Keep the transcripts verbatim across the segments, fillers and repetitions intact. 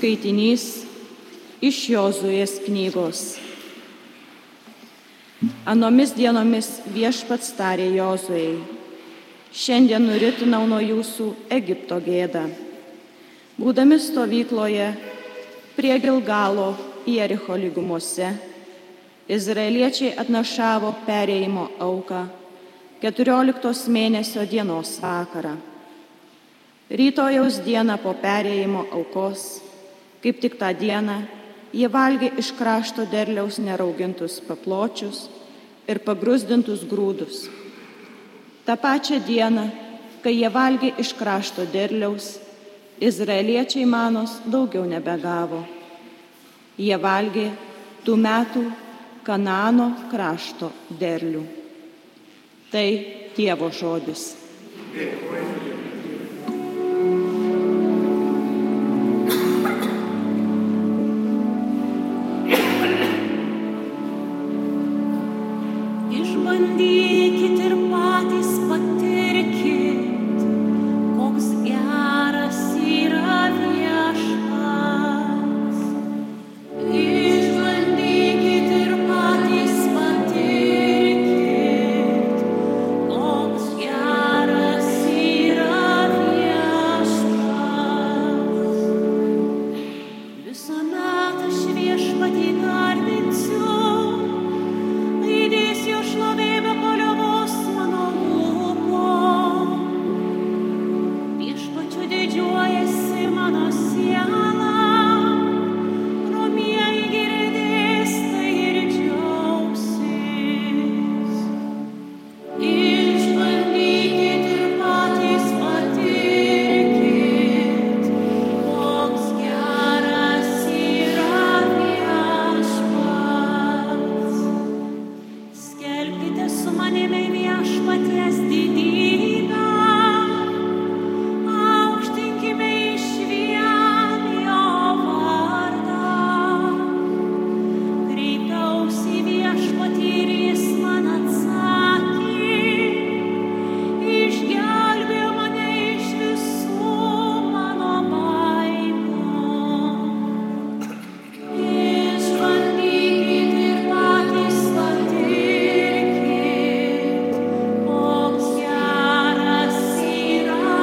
skaitinys iš Jozuės knygos. Anomis dienomis Viešpats tarė Jozuei: šiandien nuritinau nuo jūsų Egipto gėdą. Būdami stovykloje prie Gilgalo Jericho lygumose, izraeliečiai atnašavo perėjimo auką keturioliktos mėnesio dienos vakarą. Rytojaus dieną po perėjimo aukos, kaip tik tą dieną, jie valgė iš krašto derliaus neraugintus papločius ir pagrūzdintus grūdus. Ta pačia diena, kai jie valgė iš krašto derliaus, izraeliečiai manos daugiau nebegavo. Jie valgė tų metų Kanaano krašto derlių. Tai Dievo žodis. Išbandykit ir patys patirkit, koks geras yra Viešpats. Išbandykit ir patys patirkit, koks geras yra Viešpats. Visuomet aš Viešpatį garbinsiu, aidės jo šlovė be paliovos mano lūpom. Viešpačiu didžiuojasi mano siela, romieji girdės tai ir džiaugsis. Išbandykit ir patys patirkit, koks geras yra Viešpats. Skelbkite su manimi Viešpaties didybę, aukštinkime išvien jo vardą. Kreipiausi į Viešpatį ir jis man atsakė, išgelbėjo mane iš visų mano baimių. Išbandykit ir patys patirkit, koks geras yra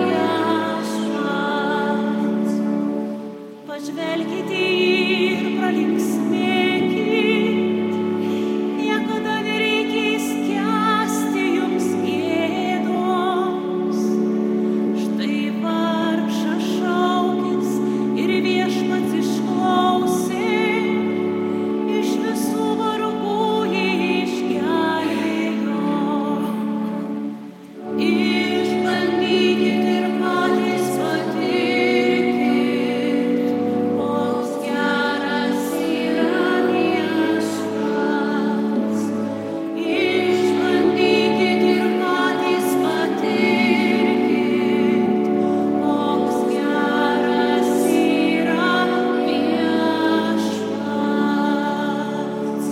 Viešpats. Pažvelkite ir pralinksmėkit, niekada nereikės kęsti jums gėdos. Štai vargšas šaukis ir Viešpats išklausė, iš visų vargų jį išgelbėjo. Išbandykit ir patys patirkit, koks geras yra Viešpats. Išbandykit ir patys patirkit, koks geras yra Viešpats.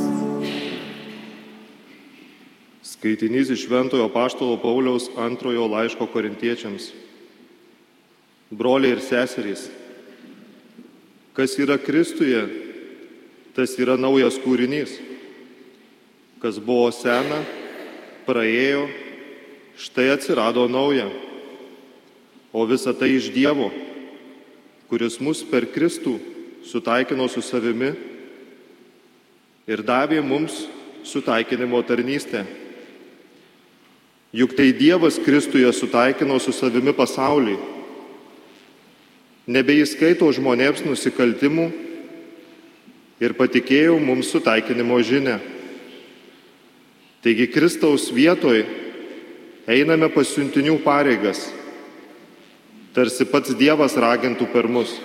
Skaitinys iš Šventojo apaštalo Pauliaus antrojo laiško Korintiečiams. Broliai ir seserys, kas yra Kristuje, tas yra naujas kūrinys. Kas buvo sena, praėjo, štai atsirado nauja. O visa tai iš Dievo, kuris mus per Kristų sutaikino su savimi ir davė mums sutaikinimo tarnystę. Juk tai Dievas Kristuje sutaikino su savimi pasaulį, nebeįskaito žmonėms nusikaltimų ir patikėjo mums sutaikinimo žinią. Taigi Kristaus vietoj einame pasiuntinių pareigas, tarsi pats Dievas ragintų per mus.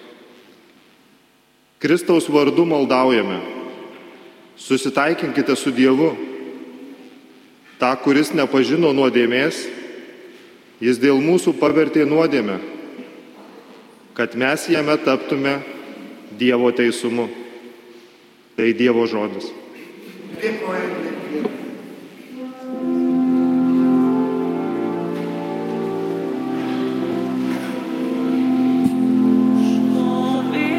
Kristaus vardu maldaujame: susitaikinkite su Dievu. Ta, kuris nepažino nuodėmės, jis dėl mūsų pavertė nuodėmę, kad mes jame taptume Dievo teisumu. Tai Dievo žodis. Dėkojame. Šlovė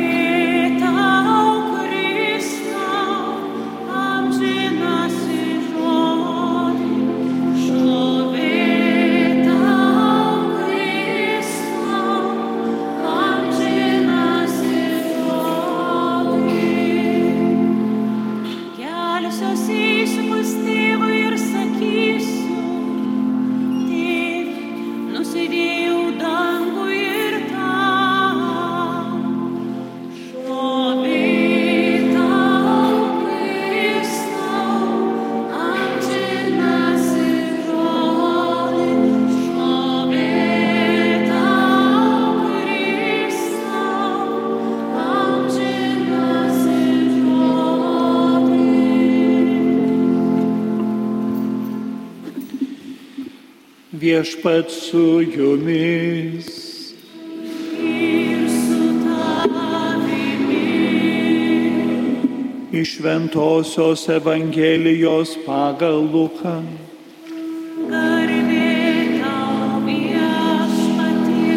Viešpats su jumis. Ir su tavimi. Iš Šventosios Evangelijos pagal Luką. Garbė tau, Viešpatie.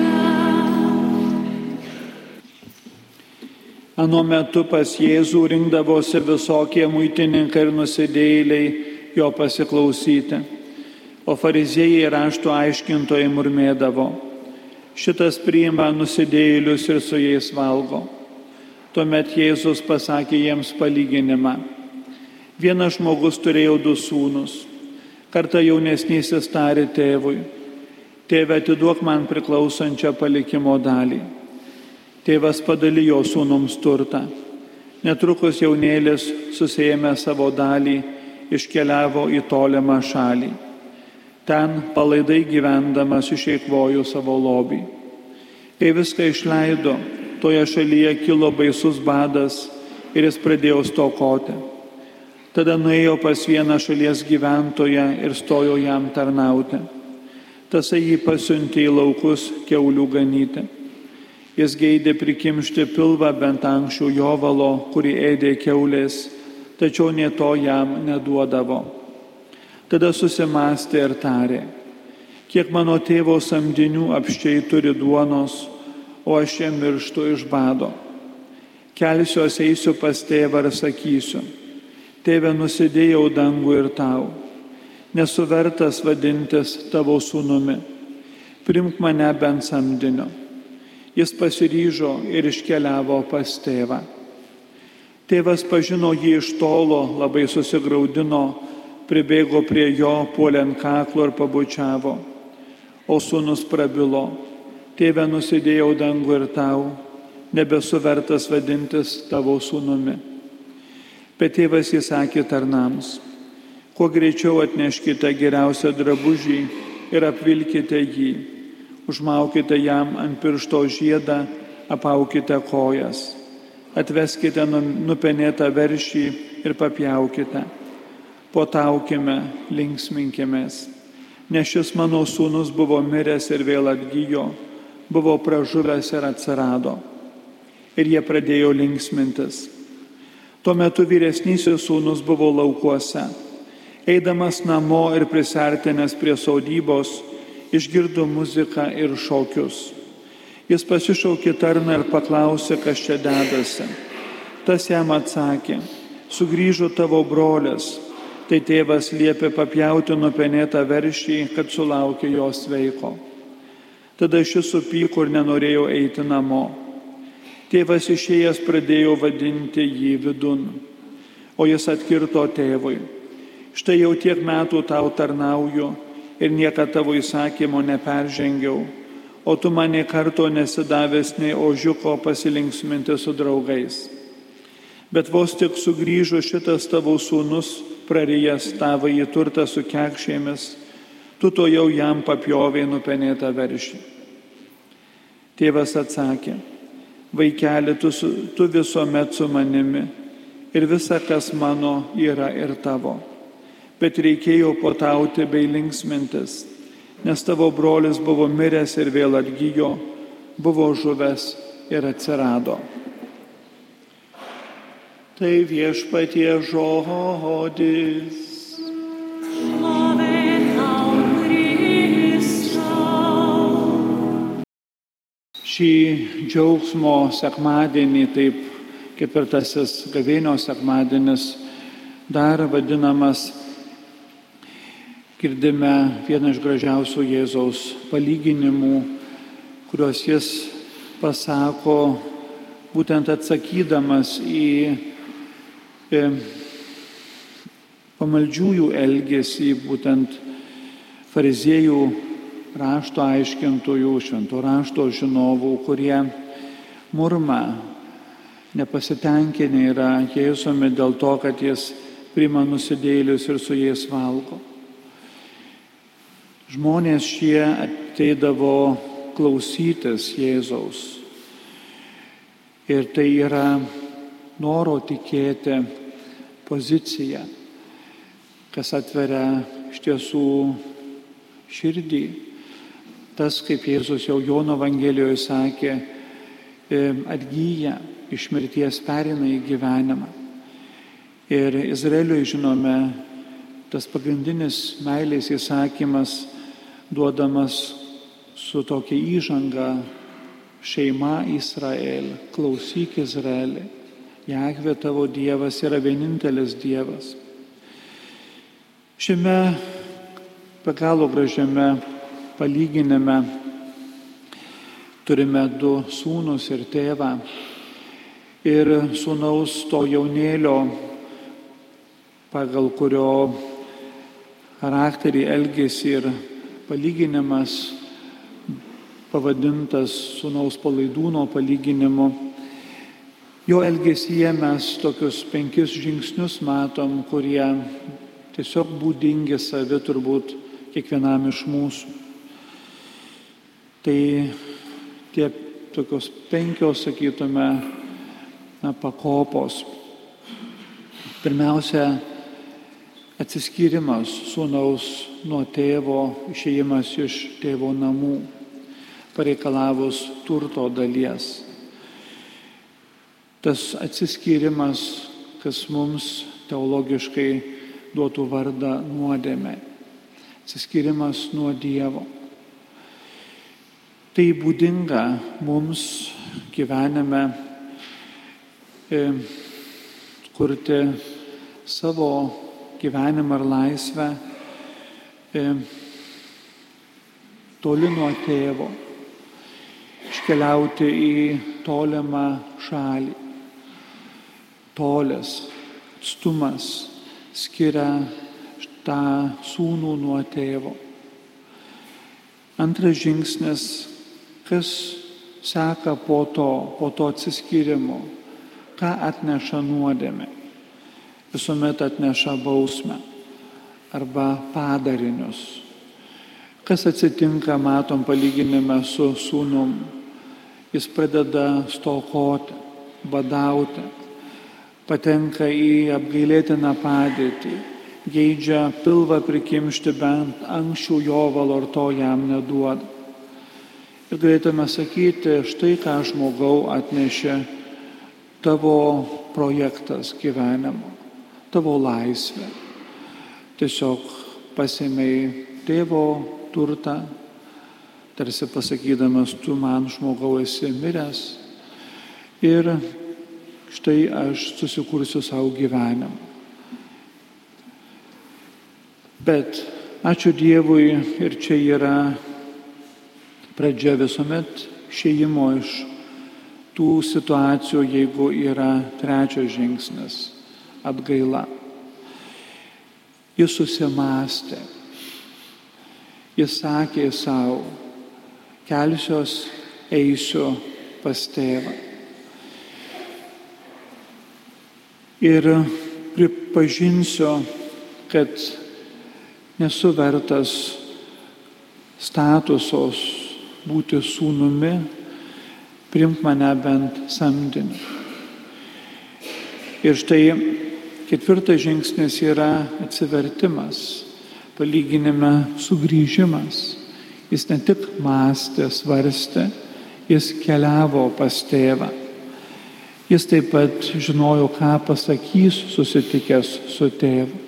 Anuo metu pas Jėzų rinkdavosi visokie muitininkai ir nusidėjėliai jo pasiklausyti, o fariziejai ir rašto aiškintojai murmėdavo: šitas priima nusidėjėlius ir su jais valgo. Tuomet Jėzus pasakė jiems palyginimą. Vienas žmogus turėjo du sūnus. Kartą jaunesnysis tarė tėvui: tėve, atiduok man priklausančią palikimo dalį. Tėvas padalijo sūnums turtą. Netrukus jaunėlis, susiėmė savo dalį, iškeliavo į tolimą šalį. Ten palaidai gyvendamas išeikvojo savo lobį. Kai viską išleido, toje šalyje kilo baisus badas ir jis pradėjo stokoti. Tada nuėjo pas vieną šalies gyventoją ir stojo jam tarnauti. Tasai jį pasiuntė į laukus kiaulių ganyti. Jis geidė prikimšti pilvą bent anksčiau jovalo, kurį ėdė kiaulės, tačiau nė to jam neduodavo. Tada susimastė ir tarė: kiek mano tėvo samdinių apščiai turi duonos, o aš čia mirštu iš bado. Kelsiuos, eisiu pas tėvą ir sakysiu: tėve, nusidėjau dangų ir tau, nesu vertas vadintis tavo sūnumi, primk mane bent samdinio. Jis pasiryžo ir iškeliavo pas tėvą. Tėvas pažino jį iš tolo, labai susigraudino, pribėgo prie jo, puolė ant kaklo ir pabučiavo. O sūnus prabilo: tėve, nusidėjau dangų ir tau, nebesu vertas vadintis tavo sūnumi. Bet tėvas įsakė tarnams: kuo greičiau atneškite geriausią drabužį ir apvilkite jį. Užmaukite jam ant piršto žiedą, apaukite kojas. Atveskite nupenėtą veršį ir papjaukite. Puotaukime, linksminkimės. Nes šis mano sūnus buvo miręs ir vėl atgijo, buvo pražuvęs ir atsirado. Ir jie pradėjo linksmintis. Tuo metu vyresnysis sūnus buvo laukuose. Eidamas namo ir prisartinęs prie sodybos, išgirdo muziką ir šokius. Jis pasišaukė tarną ir paklausė, kas čia dedasi. Tas jam atsakė: sugrįžo tavo brolis. Tai tėvas liepė papjauti nupenėtą veršį, kad sulaukė jo sveiko. Tada šis supyko ir nenorėjo eiti namo. Tėvas išėjęs pradėjo vadinti jį vidun, o jis atkirto tėvui: štai jau tiek metų tau tarnauju ir niekad tavo įsakymo neperžengiau, o tu man nė karto nesidavęs nei ožiuko pasilinksminti su draugais. Bet vos tik sugrįžo šitas tavo sūnus, prarijęs tavąjį turtą su kekšėmis, tu to jau jam papjovei nupenėtą veršį. Tėvas atsakė: vaikeli, tu, tu visuomet su manimi ir visa, kas mano, yra ir tavo. Bet reikėjo puotauti bei linksmintis, nes tavo brolis buvo miręs ir vėl atgijo, buvo žuvęs ir atsirado. Tai Viešpatie žodis. Šlovė tau, Kristau. Šį džiaugsmo sekmadienį, taip ketvirtasis gavėnios sekmadienis, dar vadinamas, girdime vieną iš gražiausių Jėzaus palyginimų, kuriuos jis pasako būtent atsakydamas į e, pamaldžiųjų elgesį, būtent fariziejų, rašto aiškintojų, švento rašto žinovų, kurie murma, nepasitenkinę yra Jėzumi dėl to, kad jis priima nusidėjėlius ir su jais valgo. Žmonės šie ateidavo klausytis Jėzaus. Ir tai yra noro tikėti pozicija, kas atveria iš tiesų širdį. Tas, kaip Jėzus jau Jono Evangelijoje sakė, atgyja iš mirties pereina į gyvenimą. Ir Izraeliui, žinome, tas pagrindinis meilės įsakymas duodamas su tokia įžanga: šeima Izrael, klausyk Izraelį, Jahvė tavo Dievas yra vienintelis Dievas. Šiame be galo gražiame palyginime turime du sūnus ir tėvą. Ir sūnaus to jaunėlio, pagal kurio charakterį, elgesį ir palyginimas pavadintas sūnaus palaidūno palyginimu. Jo elgesyje mes tokius penkis žingsnius matom, kurie tiesiog būdingi savi turbūt kiekvienam iš mūsų. Tai tie tokios penkios, sakytume, na, pakopos. Pirmiausia, atsiskyrimas sūnaus nuo tėvo, išėjimas iš tėvo namų, pareikalavus turto dalies. Tas atsiskyrimas, kas mums teologiškai duotų vardą nuodėmė. Atsiskyrimas nuo Dievo. Tai būdinga mums gyvenime e, kurti savo gyvenimą ir laisvę e, toli nuo tėvo, iškeliauti į tolimą šalį. Tolis, atstumas skiria tą sūnų nuo tėvo. Antras žingsnis, kas seka po to, po to atsiskyrimo, ką atneša nuodėmė. Visuomet atneša bausmę arba padarinius. Kas atsitinka, matom palyginime su sūnum. Jis pradeda stokoti, badauti, patenka į apgailėtiną padėtį, geidžia pilvą prikimšti bent anksčiau jovalo, ir to jam neduoda. Ir galėtume sakyti, štai ką žmogau atnešė tavo projektas gyvenimo, tavo laisvė. Tiesiog pasėmei tėvo turtą, tarsi pasakydamas, tu man žmogau esi miręs ir štai aš susikursiu savo gyvenimą. Bet ačiū Dievui, ir čia yra pradžia visuomet išėjimo iš tų situacijų, jeigu yra trečias žingsnis – atgaila. Jis susimąstė. Jis sakė savo, kelsiuos, eisiu pas tėvą. Ir pripažinsiu, kad nesu vertas statusos būti sūnumi, priimk mane bent samdiniu. Ir štai ketvirtas žingsnis yra atsivertimas, palyginime sugrįžimas. Jis ne tik mąstė, svarstė, jis keliavo pas tėvą. Jis taip pat žinojo, ką pasakys susitikęs su tėvu.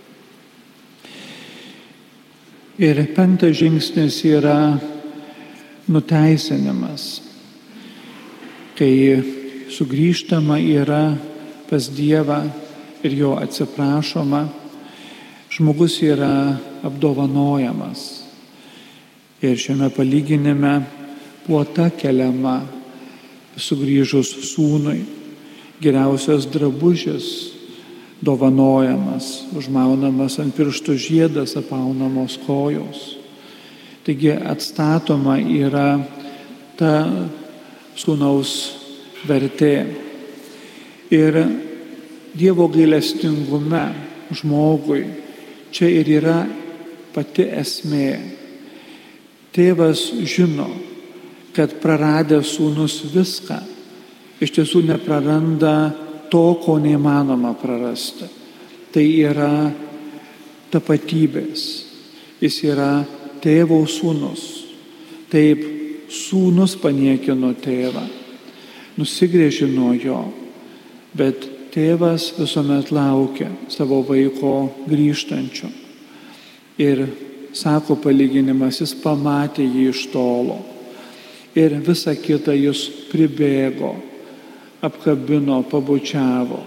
Ir penktas žingsnis yra nuteisinimas, kai sugrįžtama yra pas Dievą ir jo atsiprašoma, žmogus yra apdovanojamas. Ir šiame palyginime puota keliama sugrįžus sūnui, geriausias drabužis dovanojamas, užmaunamas ant pirštų žiedas, apaunamos kojos. Taigi atstatoma yra ta sūnaus vertė. Ir Dievo gailestingume žmogui čia ir yra pati esmė. Tėvas žino, kad praradęs sūnus viską, iš tiesų nepraranda to, ko neįmanoma prarasti. Tai yra tapatybės. Jis yra tėvo sūnus. Taip, sūnus paniekino tėvą, nusigręžė nuo jo, bet tėvas visuomet laukia savo vaiko grįžtančio. Ir sako palyginimas, jis pamatė jį iš tolo. Ir visą kitą jis pribėgo, apkabino, pabučiavo.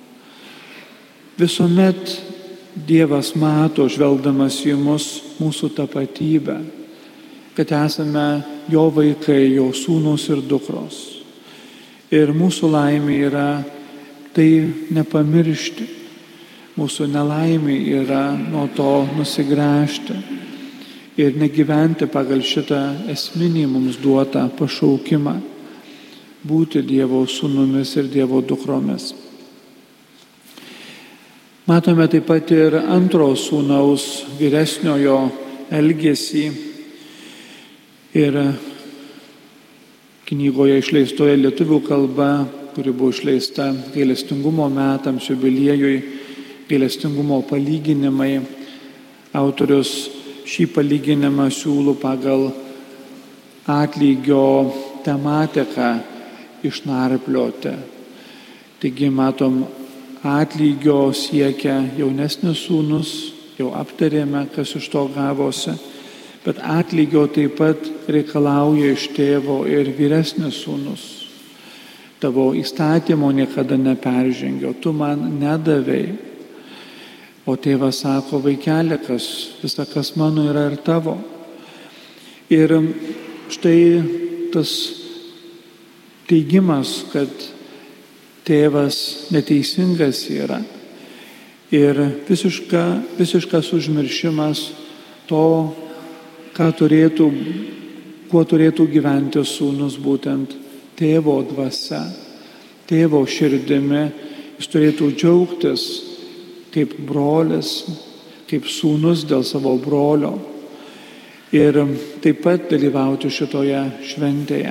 Visuomet Dievas mato, žvelgdamas į mus, mūsų tapatybę, kad esame jo vaikai, jo sūnus ir dukros. Ir mūsų laimė yra tai nepamiršti. Mūsų nelaimė yra nuo to nusigręžti ir negyventi pagal šitą esminį mums duotą pašaukimą būti Dievo sūnumis ir Dievo dukromis. Matome taip pat ir antro sūnaus vyresniojo elgesį ir knygoje išleistoje lietuvių kalba, kuri buvo išleista gailestingumo metams, jubiliejui, gailestingumo palyginimai. Autorius šį palyginimą siūlo pagal atlygio tematiką išnarplioti. Taigi matom, atlygio siekia jaunesnis sūnus, jau aptarėme, kas iš to gavosi, bet atlygio taip pat reikalauja iš tėvo ir vyresnis sūnus. Tavo įstatymo niekada neperžengiau, tu man nedavei. O tėvas sako, vaikeli, kas, visa kas mano yra ir tavo. Ir štai tas teigimas, kad tėvas neteisingas yra ir visiška, visiškas užmiršimas to, ką turėtų, kuo turėtų gyventi sūnus, būtent tėvo dvasia, tėvo širdimi. Jis turėtų džiaugtis kaip brolis, kaip sūnus dėl savo brolio ir taip pat dalyvauti šitoje šventėje.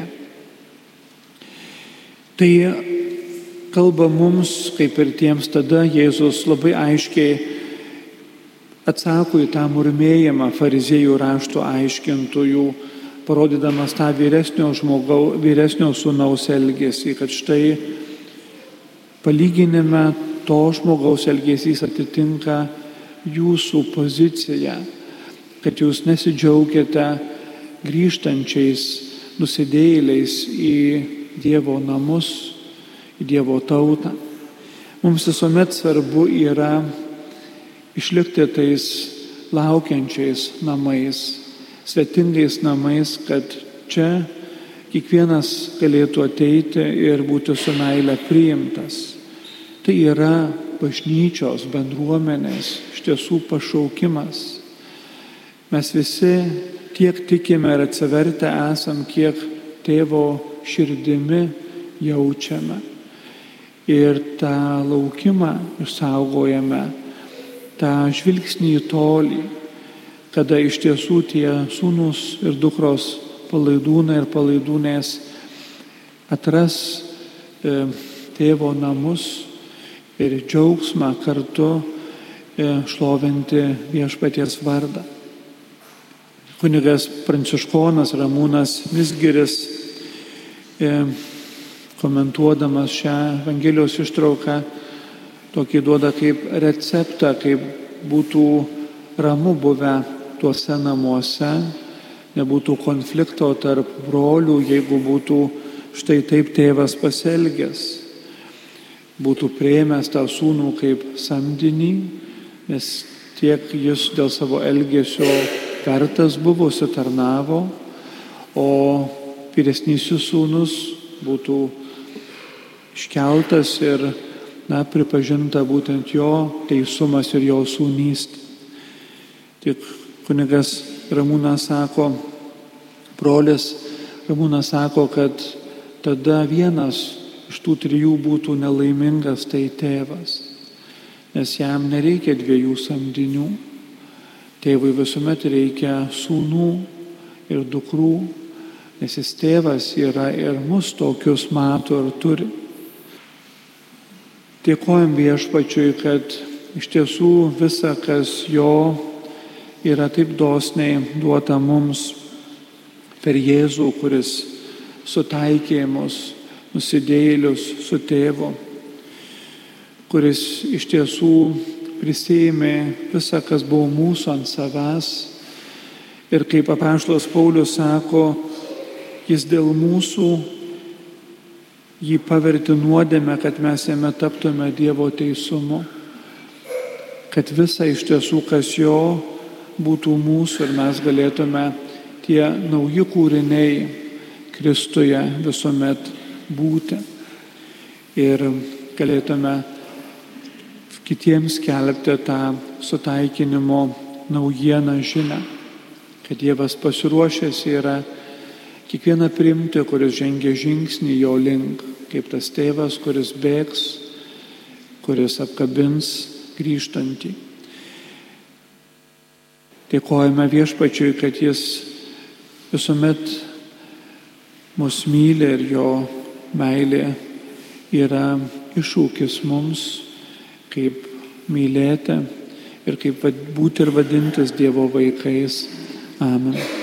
Tai kalba mums, kaip ir tiems tada, Jėzus labai aiškiai atsako į tą murmėjimą fariziejų rašto aiškintojų, parodydamas tą vyresnio žmogau, vyresnio sūnaus elgesį, kad štai palyginime to žmogaus elgesys atitinka jūsų poziciją, kad jūs nesidžiaugiate grįžtančiais nusidėjėliais į Dievo namus, į Dievo tautą. Mums visuomet svarbu yra išlikti tais laukiančiais namais, svetingais namais, kad čia kiekvienas galėtų ateiti ir būti su meile priimtas. Tai yra bažnyčios, bendruomenės, iš tiesų pašaukimas. Mes visi tiek tikime ir atsivertę esam, kiek tėvo širdimi jaučiame. Ir tą laukimą išsaugojame, tą žvilgsnį į tolį, kada iš tiesų tie sūnus ir dukros palaidūnai ir palaidūnės atras e, tėvo namus ir džiaugsmą kartu šlovinti viešpaties vardą. Kunigas pranciškonas Ramūnas Mizgiris, komentuodamas šią Evangelijos ištrauką, tokį duoda kaip receptą, kaip būtų ramu buvę tuose namuose, nebūtų konflikto tarp brolių, jeigu būtų štai taip tėvas pasielgęs. Būtų priėmęs tą sūnų kaip samdinį, nes tiek jis dėl savo elgesio vertas buvo, sitarnavo, o vyresnysis sūnus būtų iškeltas ir na, pripažinta būtent jo teisumas ir jo sūnystė. Tik kunigas Ramūnas sako, brolis Ramūnas sako, kad tada vienas iš tų trijų būtų nelaimingas, tai tėvas, nes jam nereikia dviejų samdinių. Tėvui visuomet reikia sūnų ir dukrų, nes jis tėvas yra ir mus tokius mato ir turi. Dėkojam Viešpačiui, kad iš tiesų visa, kas jo yra taip dosniai duota mums per Jėzų, kuris sutaikė mus, nusidėjėlius, su tėvu, kuris iš tiesų prisėmė visą, kas buvo mūsų ant savęs. Ir kaip apaštalas Paulius sako, jis dėl mūsų jį pavertė nuodėmę, kad mes jame taptume Dievo teisumu. Kad visa iš tiesų, kas jo, būtų mūsų ir mes galėtume tie nauji kūriniai Kristuje visuomet būti. Ir galėtume kitiems skelbti tą sutaikinimo naujieną žinią, kad Dievas pasiruošęs yra kiekvieną priimti, kuris žengia žingsnį jo link, kaip tas tėvas, kuris bėgs, kuris apkabins grįžtantį. Dėkojame Viešpačiui, kad jis visuomet mus myli ir jo meilė yra iššūkis mums, kaip mylėti ir kaip būti ir vadintis Dievo vaikais. Amen.